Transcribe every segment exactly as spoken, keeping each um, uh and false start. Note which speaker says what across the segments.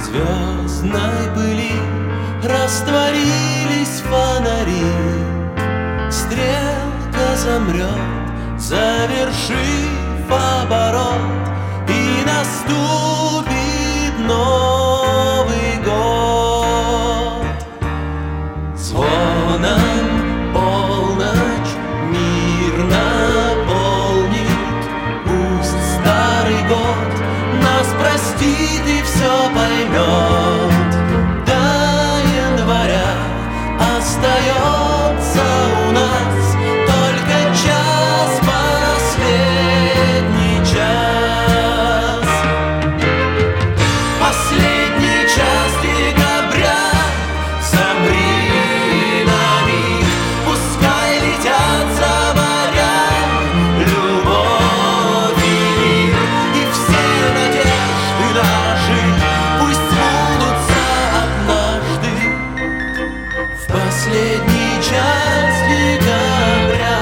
Speaker 1: звездной пыли растворились фонари. Стрелка замрет, завершив оборот, и наступит Новый год. Звоном полночь мир наполнит, пусть старый год нас простит и все поймет. До января остается у нас только час, последний час. Последний час декабря, замри на миг, пускай летят за моря любовь и мир, и все надежды наши пусть сбудутся однажды. В последний час декабря,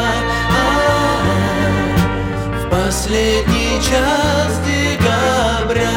Speaker 1: а-а-а, в последний час декабря.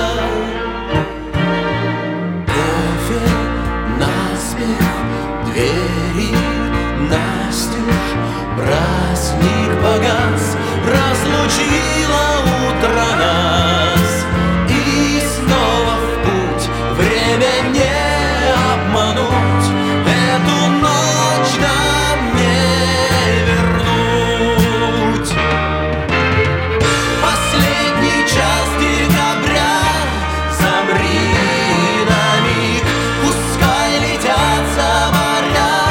Speaker 1: Кофе наспех, двери настежь, праздник погас, разлучило утро нас. И снова в путь, время не обмануть, эту ночь нам не вернуть. Последний час декабря, замри на миг, пускай летят за моря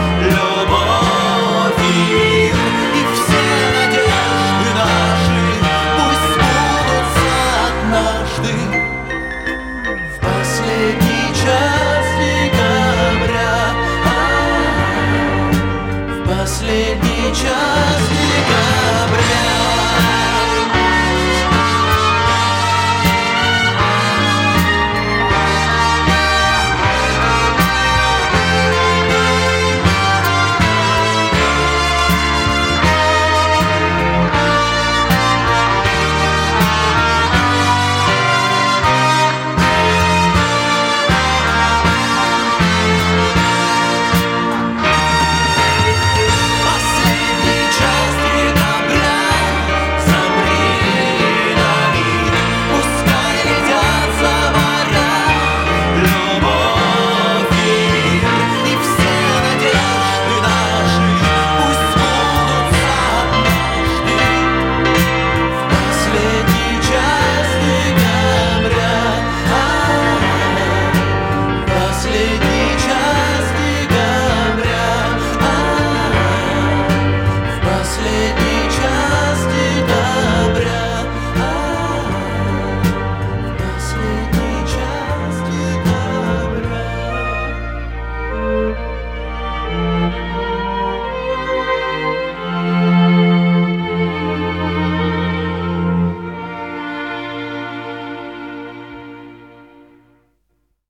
Speaker 1: любовь и мир, и все надежды наши пусть сбудутся однажды. В последний час декабря, а-а-а, в последний час